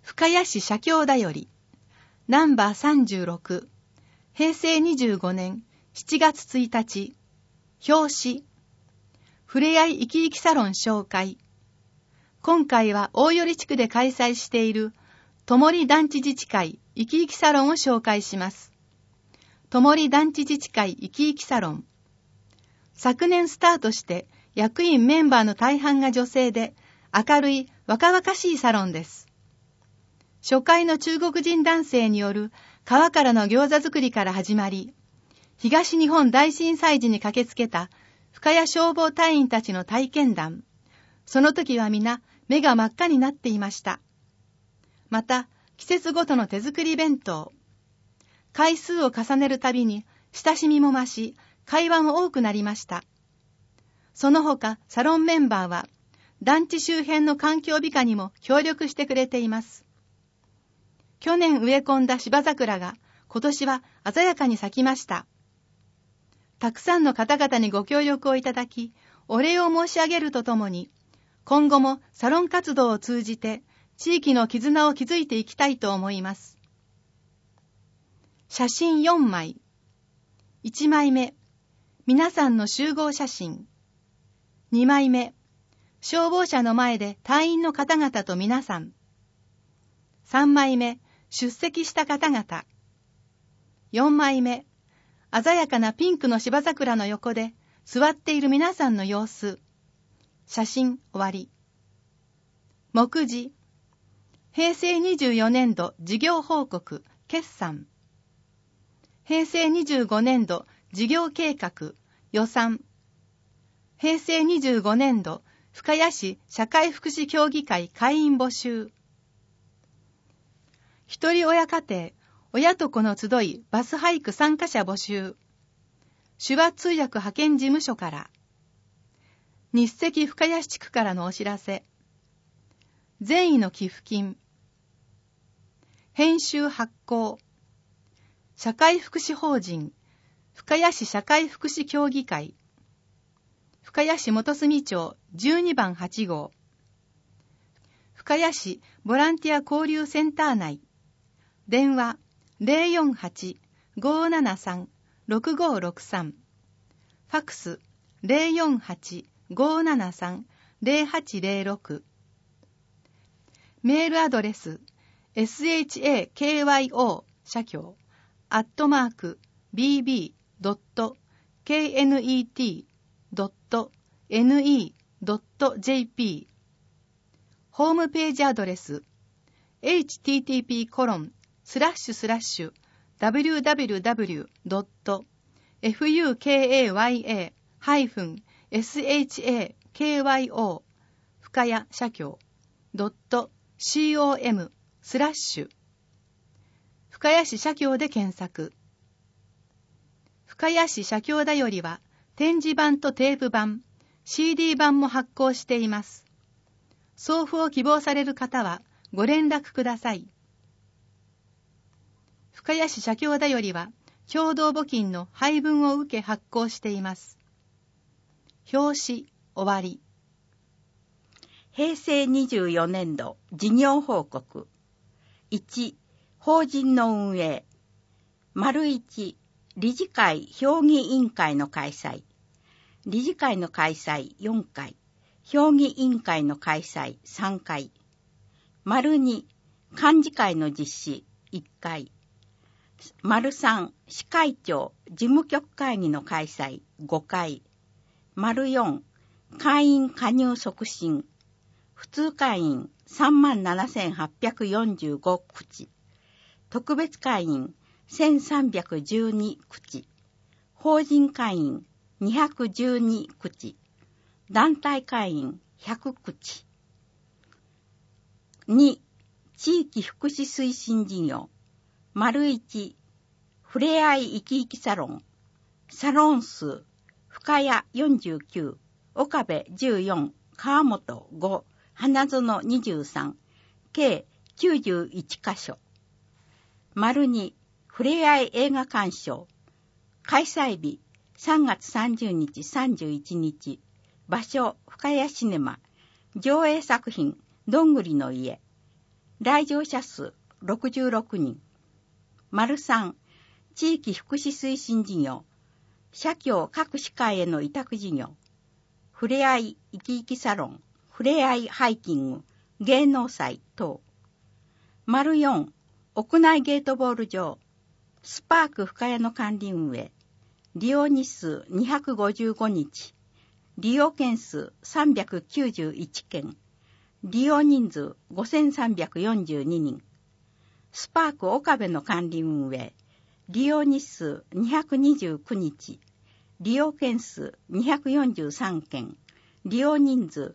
深谷市社協だより、ナンバー36、平成25年7月1日、表紙、ふれあい生き生きサロン紹介。今回は大寄地区で開催している、ともり団地自治会生き生きサロンを紹介します。ともり団地自治会生き生きサロン。昨年スタートして役員メンバーの大半が女性で、明るい若々しいサロンです。初回の中国人男性による皮からの餃子作りから始まり、東日本大震災時に駆けつけた深谷消防隊員たちの体験談。その時は皆目が真っ赤になっていました。また、季節ごとの手作り弁当。回数を重ねるたびに親しみも増し、会話も多くなりました。その他、サロンメンバーは、団地周辺の環境美化にも協力してくれています。去年植え込んだ芝桜が今年は鮮やかに咲きました。たくさんの方々にご協力をいただき、お礼を申し上げるとともに、今後もサロン活動を通じて地域の絆を築いていきたいと思います。写真4枚。1枚目、皆さんの集合写真。2枚目、消防車の前で隊員の方々と皆さん。3枚目、出席した方々。4枚目、鮮やかなピンクの芝桜の横で座っている皆さんの様子。写真終わり。目次。平成24年度事業報告決算。平成25年度事業計画予算。平成25年度深谷市社会福祉協議会会員募集。一人親家庭、親と子の集いバスハイク参加者募集。手話通訳派遣事務所から。日赤深谷地区からのお知らせ。善意の寄付金。編集発行。社会福祉法人深谷市社会福祉協議会。深谷市元住町12番8号。深谷市ボランティア交流センター内。電話 048-573-6563。ファクス 048-573-0806。メールアドレス shakyo 社協@bb.knet.ne.jp。 ホームページアドレス http://www.fukaya-shakyo 深谷社協 .com/深谷市社協で検索。深谷市社協だよりは展示版とテープ版、CD 版も発行しています。送付を希望される方はご連絡ください。深谷市社協だよりは共同募金の配分を受け発行しています。表紙終わり。 平成24年度事業報告。1、法人の運営。1、理事会評議委員会の開催。理事会の開催4回。評議委員会の開催3回。2、幹事会の実施1回。3、市会長事務局会議の開催5回。4、会員加入促進。普通会員 37,845 口。特別会員1312口。法人会員212口。団体会員100口。2、地域福祉推進事業。1、ふれあい生き生きサロン。サロン数、深谷49、岡部14、川本5、花園23、計91カ所。2、ふれあい映画鑑賞。開催日、3月30日31日。場所、深谷シネマ。上映作品、どんぐりの家。 来場者数66人。3、地域福祉推進事業、社協各歯科への委託事業、ふれあい生き生きサロン、ふれあいハイキング、芸能祭等。4、屋内ゲートボール場、スパーク深谷の管理運営、利用日数255日、利用件数391件、利用人数5342人、スパーク岡部の管理運営、利用日数229日、利用件数243件、利用人数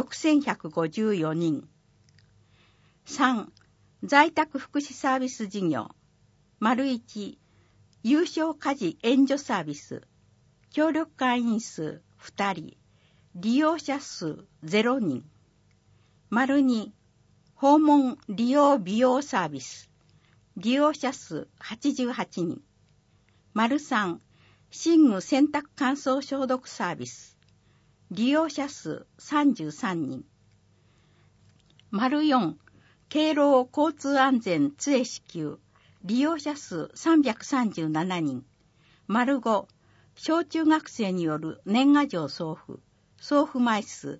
6154人。3、在宅福祉サービス事業、1、有償家事援助サービス、協力会員数2人、利用者数0人。2、訪問利用美容サービス、利用者数88人。3、寝具洗濯乾燥消毒サービス、利用者数33人。4、敬老交通安全杖支給、利用者数337人。5、小中学生による年賀状送付枚数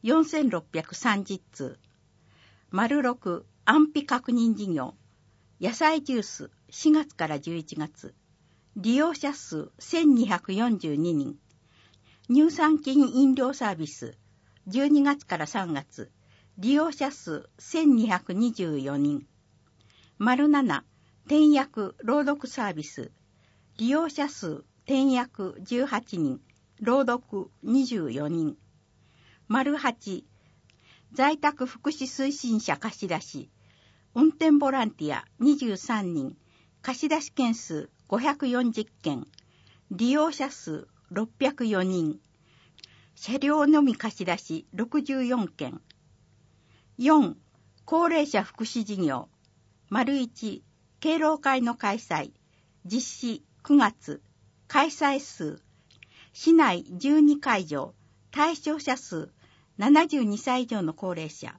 4630通。6、安否確認事業、野菜ジュース4月から11月、利用者数1242人。乳酸菌飲料サービス12月から3月、利用者数1224人。7、点訳朗読サービス、利用者数点訳18人、朗読24人。8、在宅福祉推進者貸し出し、運転ボランティア23人、貸し出し件数540件、利用者数604人、車両のみ貸し出し64件。4、高齢者福祉事業、1、敬老会の開催、実施9月、開催数、市内12会場、対象者数72歳以上の高齢者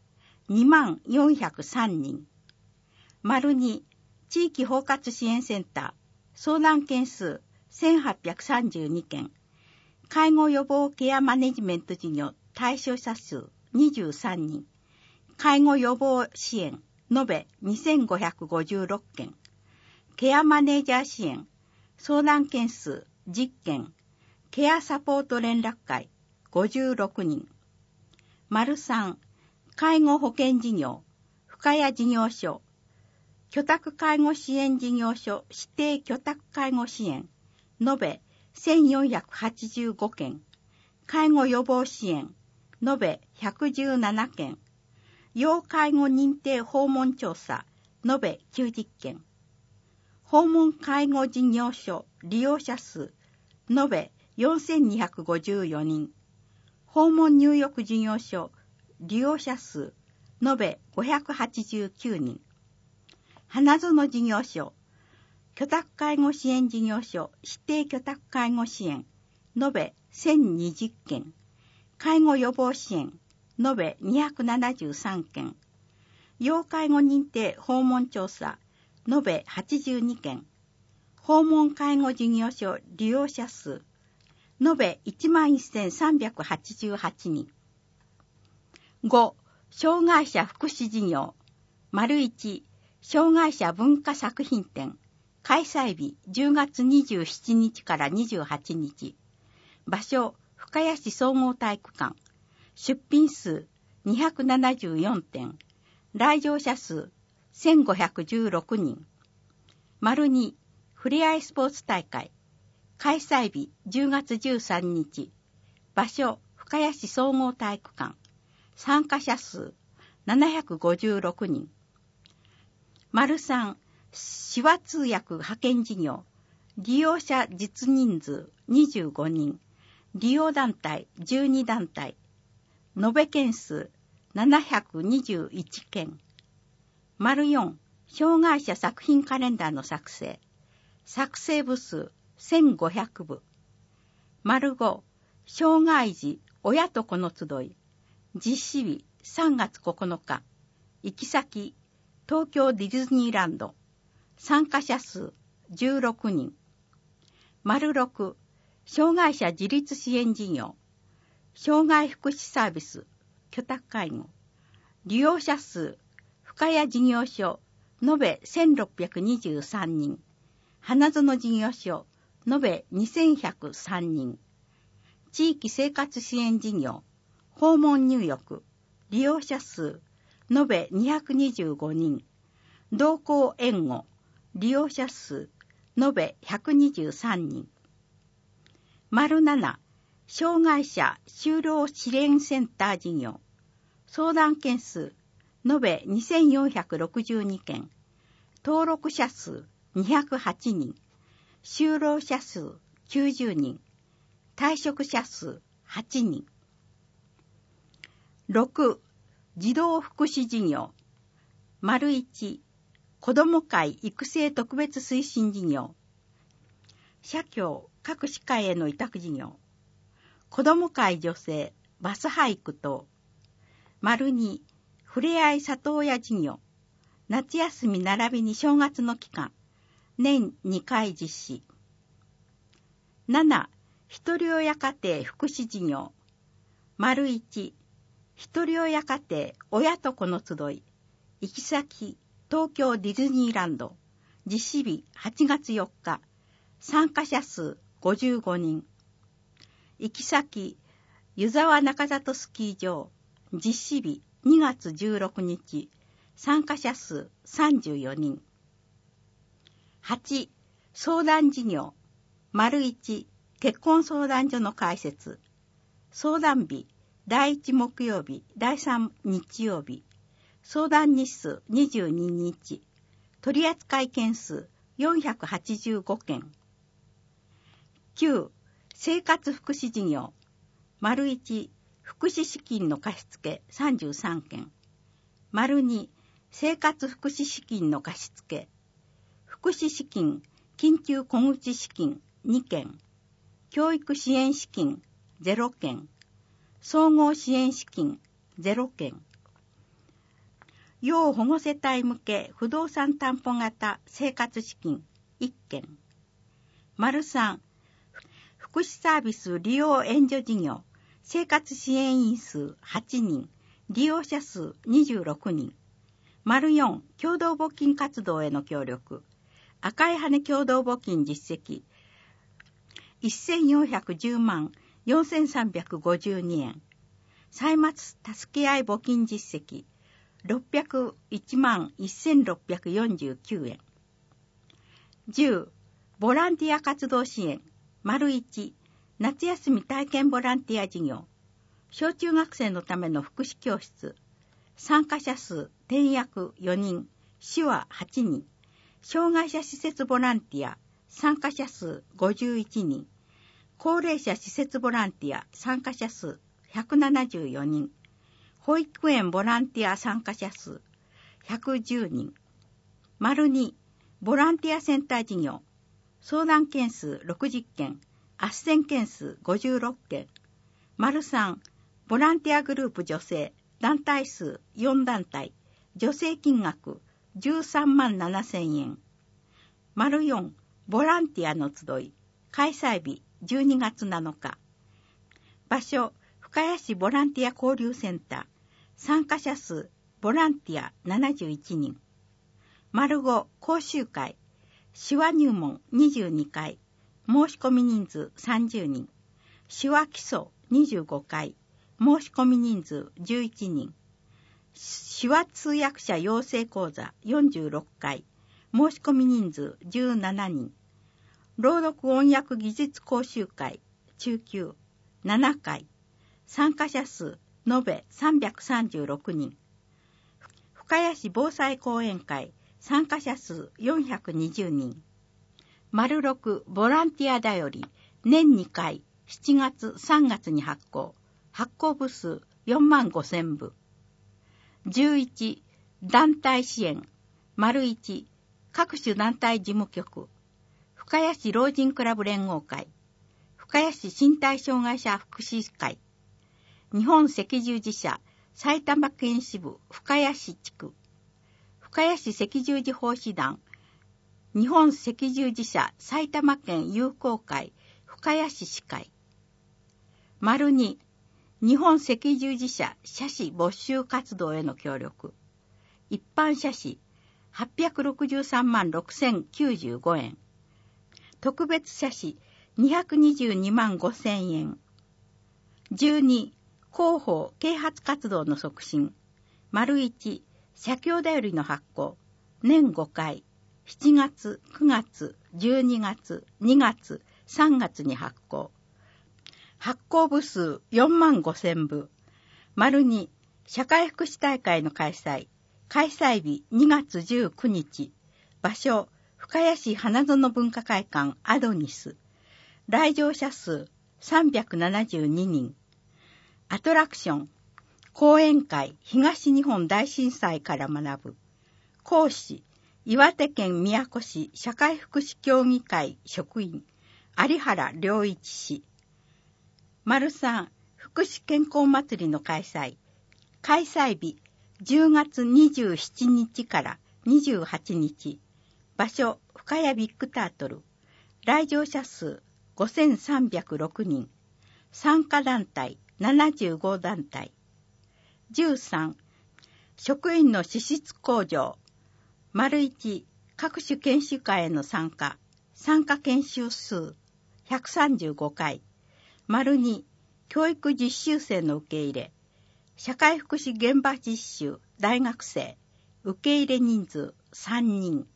20403人。2、地域包括支援センター、相談件数1832件、介護予防ケアマネジメント事業対象者数23人、介護予防支援延べ2556件、ケアマネージャー支援、相談件数10件、ケアサポート連絡会56人。3、介護保険事業、深谷事業所、居宅介護支援事業所指定居宅介護支援、延べ1485件、介護予防支援、延べ117件、要介護認定訪問調査、延べ90件、訪問介護事業所利用者数、延べ4254人、訪問入浴事業所利用者数、延べ589人、花園事業所、居宅介護支援事業所指定居宅介護支援、延べ1020件、介護予防支援、延べ273件、要介護認定訪問調査、延べ82件、訪問介護事業所利用者数、延べ 11,388 人。5、障害者福祉事業、1、障害者文化作品展、開催日10月27日から28日、場所深谷市総合体育館、出品数274点、来場者数1516人。2、ふれあいスポーツ大会、開催日10月13日、場所深谷市総合体育館、参加者数756人。3、手話通訳派遣事業、利用者実人数25人、利用団体12団体、延べ件数721件。4、障害者作品カレンダーの作成、作成部数1500部。5、障害児親と子の集い、実施日3月9日、行き先東京ディズニーランド。参加者数16人。丸6、障害者自立支援事業。障害福祉サービス、居宅介護。利用者数、深谷事業所、延べ1623人。花園事業所、延べ2103人。地域生活支援事業、訪問入浴。利用者数、延べ225人。同行援護。利用者数、延べ123人。丸7、障害者就労支援センター事業。相談件数、延べ2462件。登録者数208人。就労者数90人。退職者数8人。6、児童福祉事業。丸1、子ども会育成特別推進事業。社協各歯科への委託事業。子ども会女性バス俳句等。丸2、ふれあい里親事業。夏休み並びに正月の期間。年2回実施。7、ひとり親家庭福祉事業。丸1、ひとり親家庭親と子の集い。行き先、東京ディズニーランド。実施日8月4日。参加者数55人。行き先、湯沢中里スキー場。実施日2月16日。参加者数34人。8、相談事業。丸1、結婚相談所の開設。相談日、第1木曜日、第3日曜日。相談日数22日。取扱件数485件。9、生活福祉事業。丸1、福祉資金の貸付33件。丸2、生活福祉資金の貸付。福祉資金、緊急小口資金2件。教育支援資金0件。総合支援資金0件。要保護世帯向け不動産担保型生活資金1件。丸3、福祉サービス利用援助事業。生活支援員数8人。利用者数26人。丸4、共同募金活動への協力。赤い羽共同募金実績。1410万4352円。歳末助け合い募金実績。601万1649円。10、ボランティア活動支援。丸1、夏休み体験ボランティア事業。小中学生のための福祉教室。参加者数、転訳4人、手話8人。障害者施設ボランティア。参加者数51人。高齢者施設ボランティア。参加者数174人。保育園ボランティア参加者数110人。丸2、ボランティアセンター事業。相談件数60件。斡旋件数56件。丸3、ボランティアグループ女性。団体数4団体。助成金額13万7000円。丸4、ボランティアの集い。開催日12月7日。場所、深谷市ボランティア交流センター。参加者数、ボランティア71人。丸5、講習会。手話入門22回。申し込み人数30人。手話基礎25回。申し込み人数11人。手話通訳者養成講座46回。申し込み人数17人。朗読音訳技術講習会中級7回。参加者数延べ336人。深谷市防災講演会参加者数420人。丸6、ボランティアだより年2回7月3月に発行。発行部数4万5000部。11、団体支援。丸1、各種団体事務局。深谷市老人クラブ連合会。深谷市身体障害者福祉会。日本赤十字社埼玉県支部深谷市地区。深深谷市赤十字奉仕団、日本赤十字社埼玉県友好会深谷市司会。2、日本赤十字社社士募集活動への協力。一般社士863万6095円。特別社士222万5000円。12、広報啓発活動の促進。1、社協だよりの発行。年5回。7月、9月、12月、2月、3月に発行。発行部数4万5000部。2、社会福祉大会の開催。開催日2月19日。場所、深谷市花園文化会館アドニス。来場者数372人。アトラクション、講演会東日本大震災から学ぶ。講師、岩手県宮古市社会福祉協議会職員、有原良一氏。3、福祉健康祭りの開催。開催日、10月27日から28日。場所、深谷ビッグタートル。来場者数5306人。参加団体75団体。13、職員の資質向上。1、各種研修会への参加。参加研修数135回。2、教育実習生の受け入れ。社会福祉現場実習大学生。受け入れ人数3人。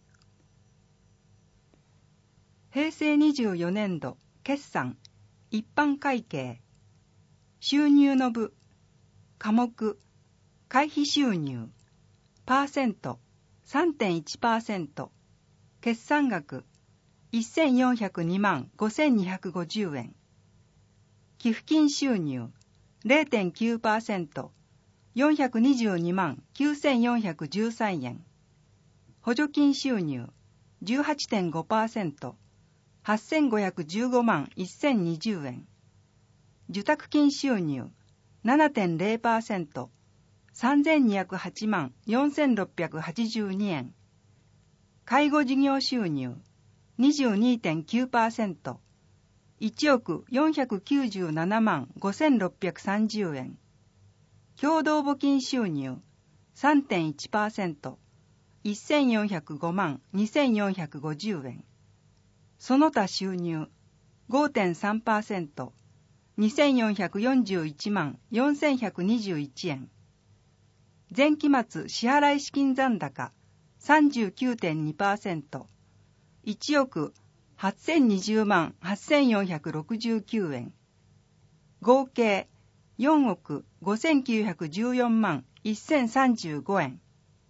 平成24年度決算一般会計。収入の部、科目、会費収入、パーセント、3.1%、決算額、1402万5250円。寄付金収入、0.9%、422万9413円。補助金収入、18.5%、8515万1020円。受託金収入 7.0%、3208万4682円。介護事業収入 22.9%、1億497万5630円。共同募金収入 3.1%、1405万2450円。その他収入 5.3%、2441万4121円。前期末支払い資金残高 39.2%、1億8020万8469円。合計4億5914万1035円。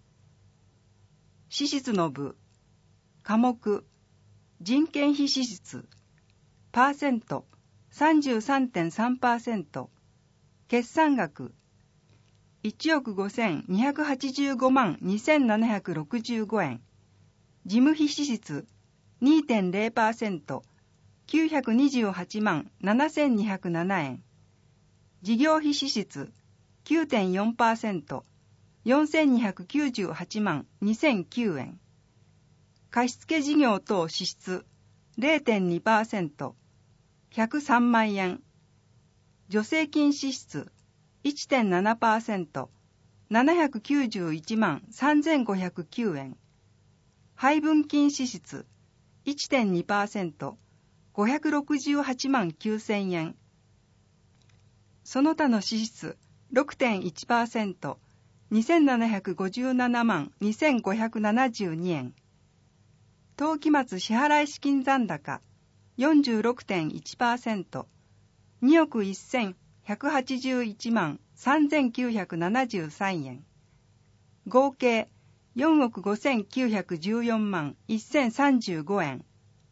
支出の部、科目、人件費支出、パーセント、33.3%、決算額、1億5285万2765円。事務費支出、2.0%、928万7207円。事業費支出、9.4%、4298万2009円。貸付事業等支出 0.2%、103万円。助成金支出 1.7%、791万3509円。配分金支出 1.2%、568万9000円。その他の支出 6.1%、2757万2572円。当期末支払い資金残高 46.1%、2億1181万3973円。合計4億5914万1035円。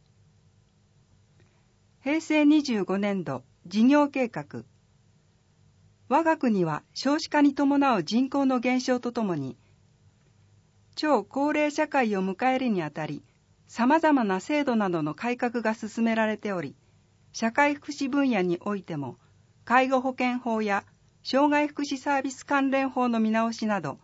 平成25年度事業計画。我が国は少子化に伴う人口の減少とともに、超高齢社会を迎えるにあたり、様々な制度などの改革が進められており、社会福祉分野においても、介護保険法や障害福祉サービス関連法の見直しなど、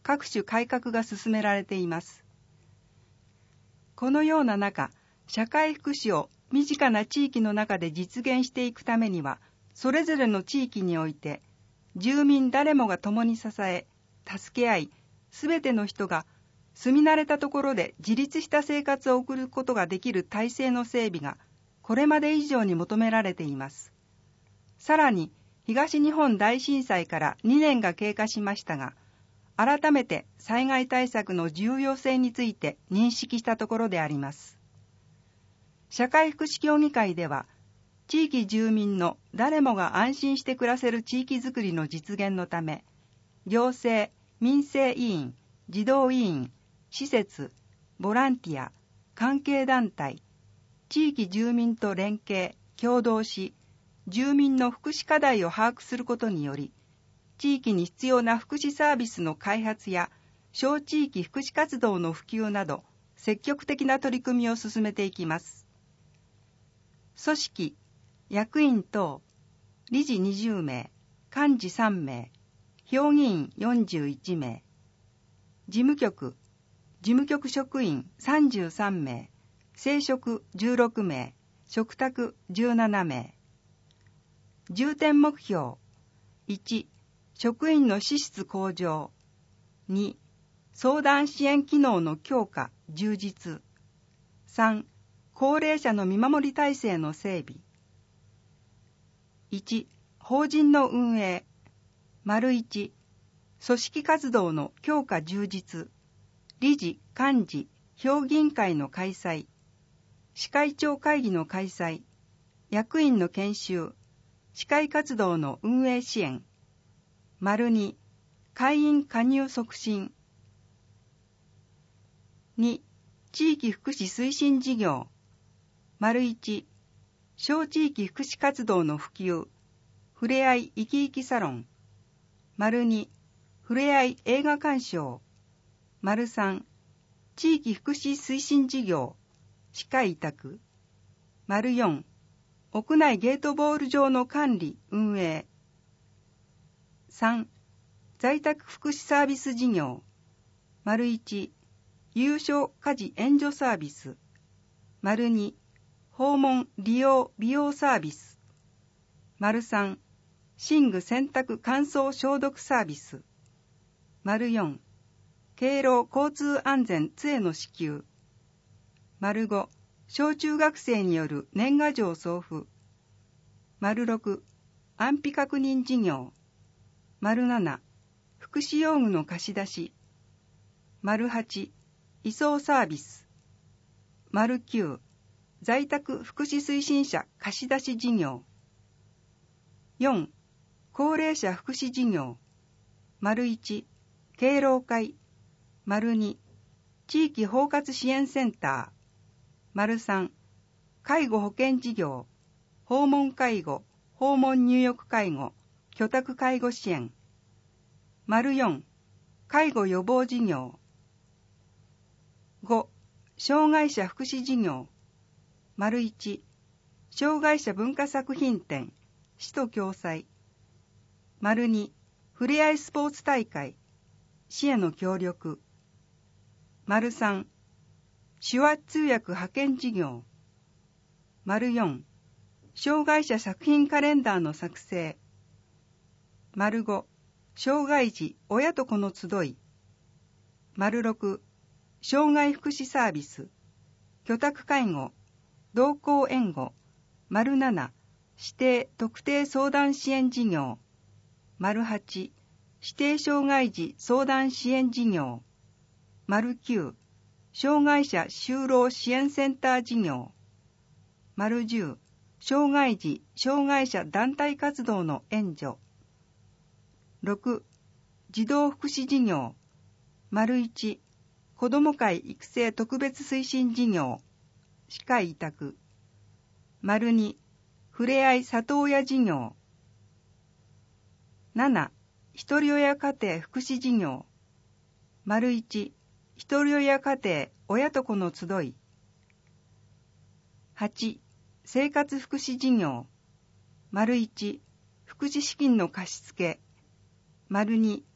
各種改革が進められています。このような中、社会福祉を身近な地域の中で実現していくためには、それぞれの地域において、住民誰もが共に支え、助け合い、すべての人が住み慣れたところで自立した生活を送ることができる体制の整備が、これまで以上に求められています。さらに、東日本大震災から2年が経過しましたが、改めて災害対策の重要性について認識したところであります。社会福祉協議会では、地域住民の誰もが安心して暮らせる地域づくりの実現のため、行政、民生委員、児童委員、施設、ボランティア、関係団体、地域住民と連携、協働し、住民の福祉課題を把握することにより、地域に必要な福祉サービスの開発や小地域福祉活動の普及など積極的な取り組みを進めていきます。組織、役員等、理事20名、幹事3名、評議員41名、事務局職員33名、正職16名、嘱託17名。重点目標、1、職員の資質向上。2、相談支援機能の強化、充実。3、高齢者の見守り体制の整備。1、法人の運営。1、組織活動の強化充実。理事、幹事、評議員会の開催。司会長会議の開催。役員の研修。司会活動の運営支援。2、会員加入促進。2、地域福祉推進事業。1、小地域福祉活動の普及。ふれあい生き生きサロン。2、ふれあい映画鑑賞。3、地域福祉推進事業。歯科委託。4、屋内ゲートボール場の管理、運営。3、在宅福祉サービス事業。1、有償家事援助サービス。2、訪問利用美容サービス。3、寝具洗濯乾燥消毒サービス。4、敬老交通安全杖の支給。5、小中学生による年賀状送付。6、安否確認事業。7、福祉用具の貸し出し。8、移送サービス。9、在宅福祉推進者貸し出し事業。4、高齢者福祉事業。1、敬老会。2、地域包括支援センター。3、介護保険事業。訪問介護、訪問入浴介護、居宅介護支援。4、介護予防事業。5、障害者福祉事業。1、障害者文化作品展、市と共催。2、ふれあいスポーツ大会、市への協力。3、手話通訳派遣事業。4、障害者作品カレンダーの作成。5、障害児親と子の集い。6、障害福祉サービス、居宅介護、同行援護。7、指定特定相談支援事業。8、指定障害児相談支援事業。9、障害者就労支援センター事業。10、障害児・障害者団体活動の援助。6、児童福祉事業。1、子ども会育成特別推進事業。歯科委託。2、ふれあい里親事業。7、ひとり親家庭福祉事業。1、ひとり親家庭親と子の集い。8、生活福祉事業。1、福祉資金の貸し付け。2、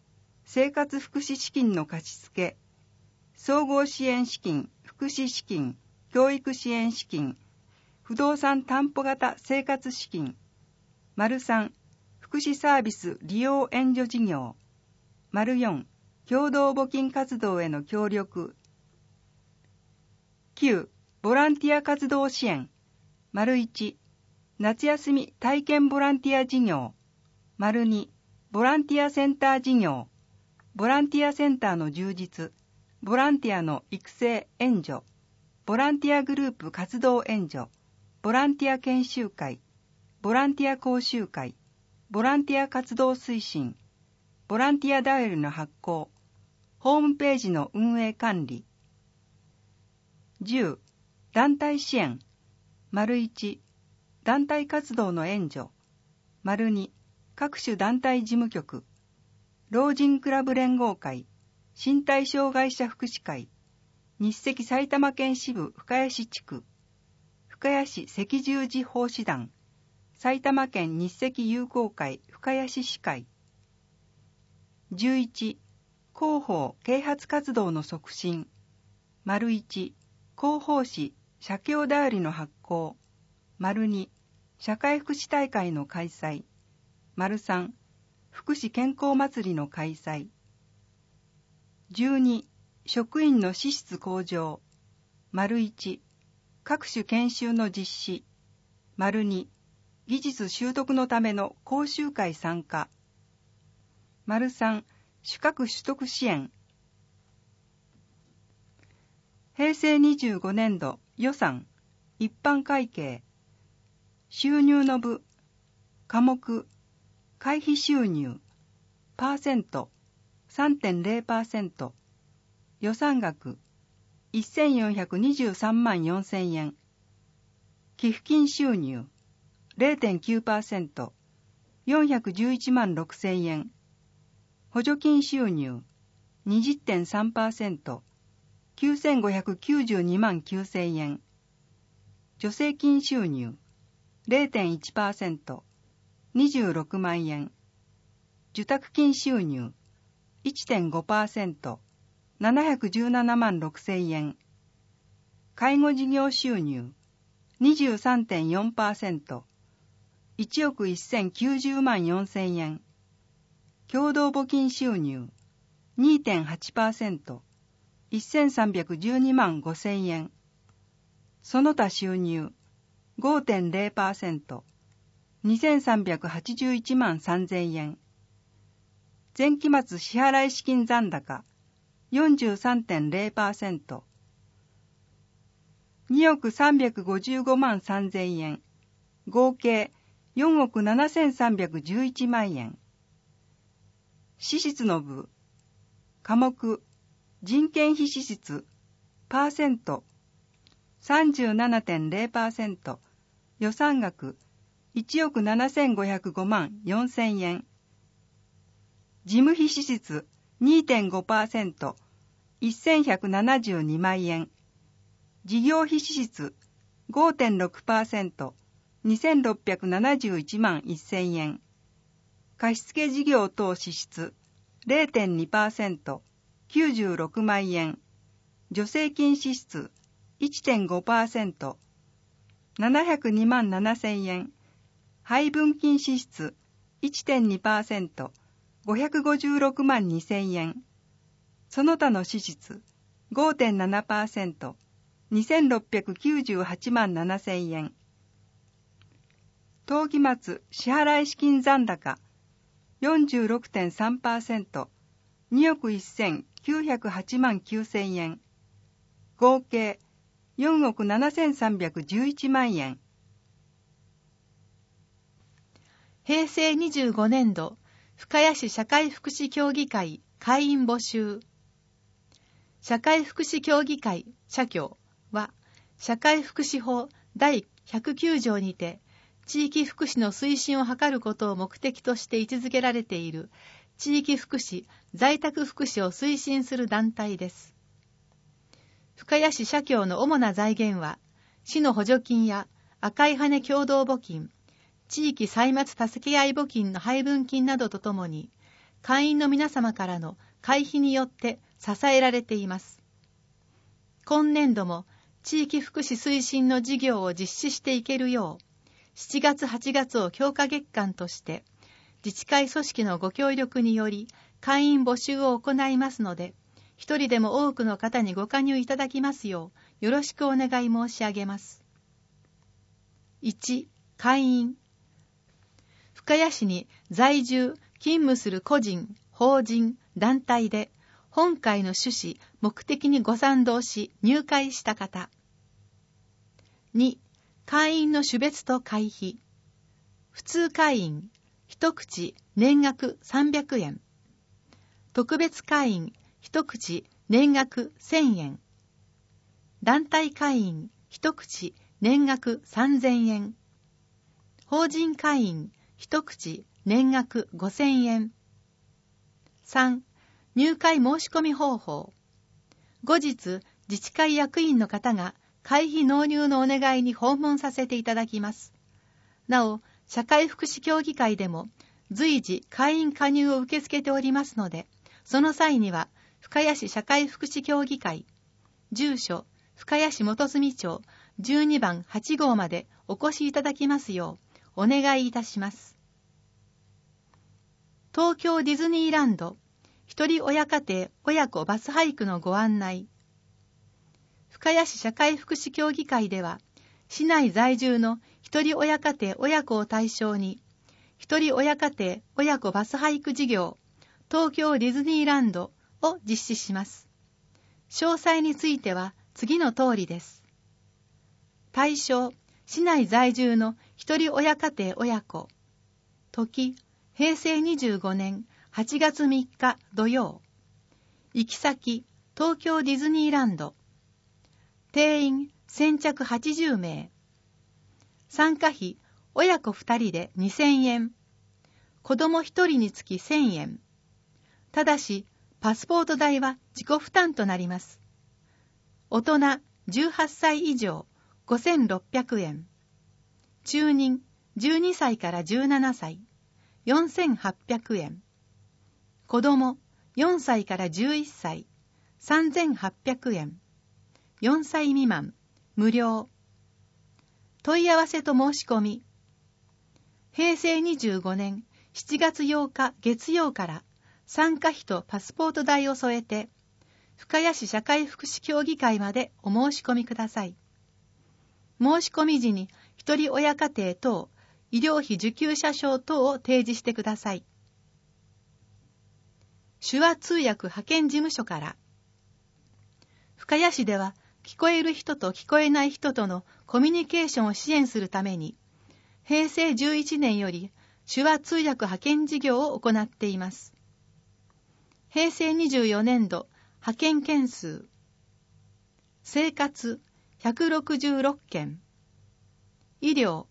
生活福祉資金の貸付、総合支援資金、福祉資金、教育支援資金、不動産担保型生活資金、3、福祉サービス利用援助事業、4、共同募金活動への協力、9、ボランティア活動支援、1、夏休み体験ボランティア事業、2、ボランティアセンター事業、ボランティアセンターの充実、ボランティアの育成援助、ボランティアグループ活動援助、ボランティア研修会、ボランティア講習会、ボランティア活動推進、ボランティアダイヤルの発行、ホームページの運営管理。10、団体支援、1、団体活動の援助、2、各種団体事務局、老人クラブ連合会、身体障害者福祉会、日赤埼玉県支部深谷市地区、深谷市赤十字奉仕団、埼玉県日赤友好会深谷市市会。11、広報啓発活動の促進、1、広報誌社協だよりの発行、2、社会福祉大会の開催、3、福祉健康祭りの開催。12、職員の資質向上、1、各種研修の実施、2、技術習得のための講習会参加、3、資格取得支援。平成25年度予算一般会計収入の部科目会費収入パーセント 3.0% 予算額1423万4000円寄付金収入 0.9% 411万6000円補助金収入 20.3% 9592万9000円助成金収入 0.1% 26万円受託金収入 1.5% 717万6000円介護事業収入 23.4% 1億1090万4000円共同募金収入 2.8% 1312万5000円その他収入 5.0% 2381万3000円前期末支払資金残高 43.0% 2億355万3000円合計4億7311万円支出の部科目人件費支出パーセント 37.0% 予算額1億7505万4000円事務費支出 2.5% 1172万円事業費支出 5.6% 2671万1000円貸付事業等支出 0.2% 96万円助成金支出 1.5% 702万7000円配分金支出 1.2% 556万2000円その他の支出 5.7% 2698万7000円当期末支払資金残高 46.3% 2億1908万9000円合計4億7311万円平成25年度深谷市社会福祉協議会会員募集社会福祉協議会社協は社会福祉法第109条にて地域福祉の推進を図ることを目的として位置づけられている地域福祉、在宅福祉を推進する団体です。深谷市社協の主な財源は、市の補助金や赤い羽共同募金、地域歳末助け合い募金の配分金などとともに、 会員の皆様からの会費によって支えられています。今年度も地域福祉推進の事業を実施していけるよう、7月8月を強化月間として、自治会組織のご協力により会員募集を行いますので、一人でも多くの方にご加入いただきますようよろしくお願い申し上げます。1、会員。深谷市に在住、勤務する個人、法人、団体で本会の趣旨、目的にご賛同し入会した方。2、会員の種別と会費。普通会員、一口年額300円。特別会員、一口年額1000円。団体会員、一口年額3000円。法人会員、一口年額5000円。3、入会申し込み方法。後日、自治会役員の方が会費納入のお願いに訪問させていただきます。なお、社会福祉協議会でも随時会員加入を受け付けておりますので、その際には、深谷市社会福祉協議会、住所、深谷市元住町12番8号までお越しいただきますようお願いいたします。東京ディズニーランド、一人親家庭親子バスハイクのご案内。深谷市社会福祉協議会では、市内在住の一人親家庭親子を対象に、一人親家庭親子バスハイク事業、東京ディズニーランドを実施します。詳細については次の通りです。対象、市内在住の一人親家庭親子。時、平成25年8月3日土曜。行き先、東京ディズニーランド。定員、先着80名。参加費、親子2人で2000円。子供1人につき1000円。ただし、パスポート代は自己負担となります。大人18歳以上5600円。中人12歳から17歳4800円。子供4歳から11歳3800円。4歳未満無料。問い合わせと申し込み。平成25年7月8日月曜から参加費とパスポート代を添えて、深谷市社会福祉協議会までお申し込みください。申し込み時に一人親家庭等、医療費受給者証等を提示してください。手話通訳派遣事務所から。深谷市では聞こえる人と聞こえない人とのコミュニケーションを支援するために、平成11年より手話通訳派遣事業を行っています。平成24年度派遣件数。生活166件。医療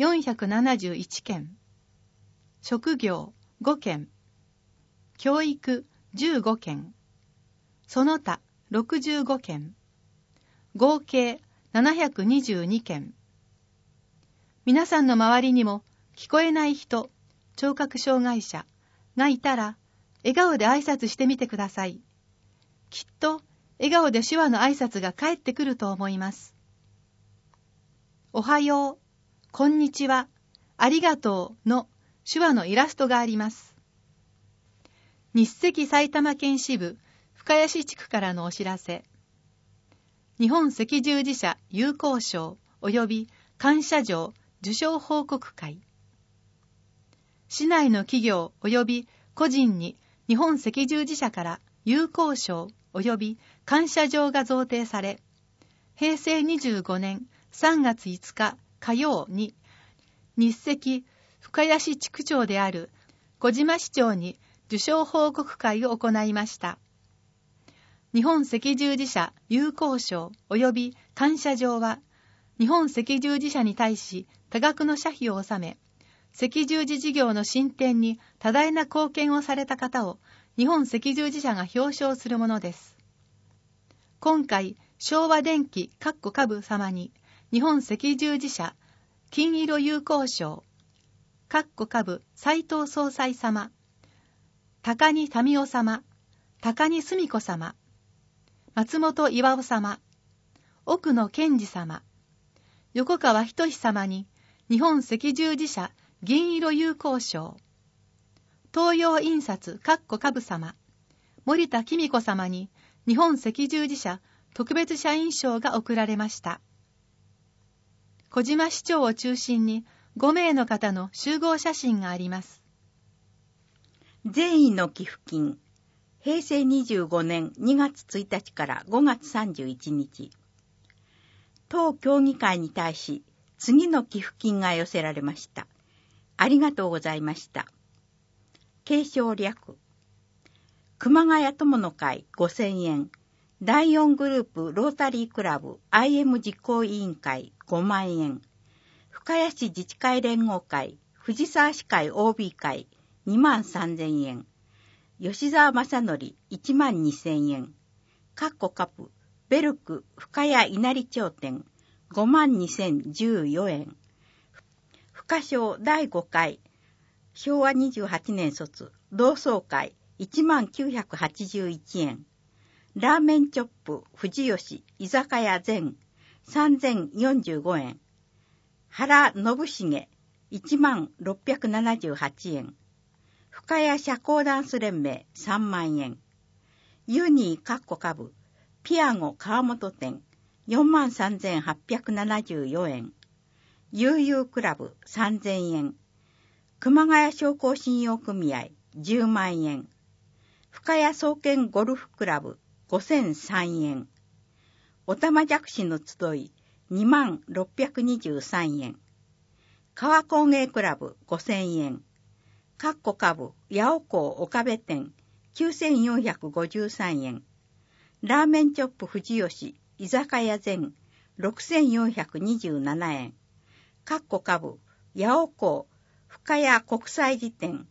471件。職業5件。教育15件。その他65件。合計722件。皆さんの周りにも聞こえない人、聴覚障害者がいたら、笑顔で挨拶してみてください。きっと笑顔で手話の挨拶が返ってくると思います。おはよう、こんにちは、ありがとうの手話のイラストがあります。日赤埼玉県支部深谷市地区からのお知らせ。日本赤十字社友好賞及び感謝状受賞報告会。市内の企業及び個人に日本赤十字社から友好賞及び感謝状が贈呈され、平成25年3月5日火曜に日赤深谷市地区長である小島市長に受賞報告会を行いました。日本赤十字社友好賞及び感謝状は、日本赤十字社に対し多額の社費を納め、赤十字事業の進展に多大な貢献をされた方を日本赤十字社が表彰するものです。今回、昭和電機下部様に日本赤十字社金色友好賞下部斉藤総裁様高荷民夫様、高荷澄子様、松本巌様、奥野健二様、横川仁様に日本赤十字社銀色友好賞、東洋印刷株様、森田紀美子様に日本赤十字社特別社員賞が贈られました。小島市長を中心に5名の方の集合写真があります。 善意の寄付金、平成25年2月1日から5月31日。当協議会に対し次の寄付金が寄せられました。ありがとうございました。継承略。熊谷友の会5000円。第4グループロータリークラブ IM 実行委員会5万円。深谷市自治会連合会藤沢市会 OB 会2万3000円。吉沢正則1万2000円。カプベルク深谷稲荷町店5万2014円。深商第5回昭和28年卒同窓会1万981円。ラーメンチョップ藤吉居酒屋全3045円。原信重1万678円。深谷社交ダンス連盟3万円。ユニー株ピアゴ川本店4万3874円。悠々クラブ3000円。熊谷商工信用組合10万円。深谷総研ゴルフクラブ5003円。おたまじゃくしの集い2万623円。川工芸クラブ5000円。株八尾港岡部店9453円。ラーメンチョップ藤吉居酒屋全6427円。株八尾港深谷国際辞典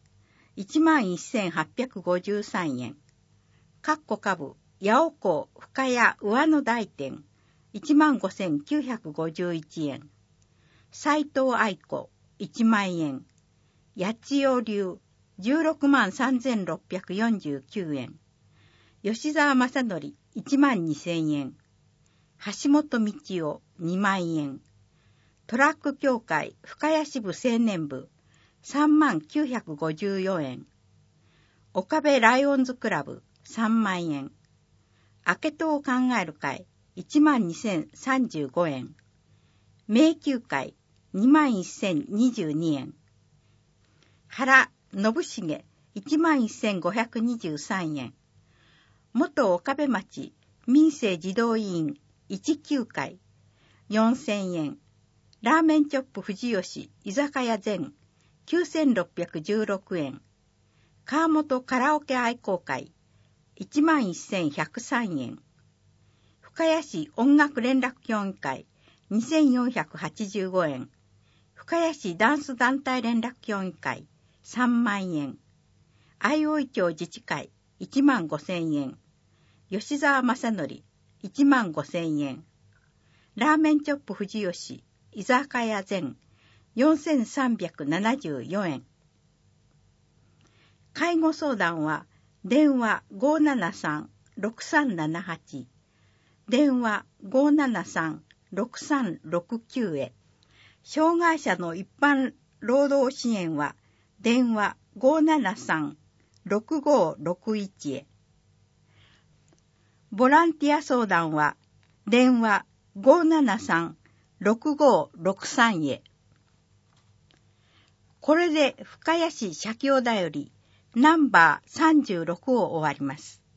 11,853円。株八尾港深谷上野大店15,951円。斉藤愛子1万円。八千代流163,649円。吉沢正則1万2000円。橋本道夫2万円。トラック協会深谷支部青年部39,954円。岡部ライオンズクラブ3万円。明けとを考える会12,035円。迷宮会21,022円。原信重11,523円。元岡部町民生児童委員19会4,000円。ラーメンチョップ藤吉居酒屋全9,616円。川本カラオケ愛好会11,103円。深谷市音楽連絡協議会2,485円。深谷市ダンス団体連絡協議会3万円。相生町自治会15,000円。吉沢正則15,000円。ラーメンチョップ藤吉居酒屋全4,374円。介護相談は電話 573-6378 電話 573-6369 へ。障害者の一般労働支援は電話 573-6561 へ。ボランティア相談は電話 573-6563 へ。これで深谷市社協だよりナンバー36を終わります。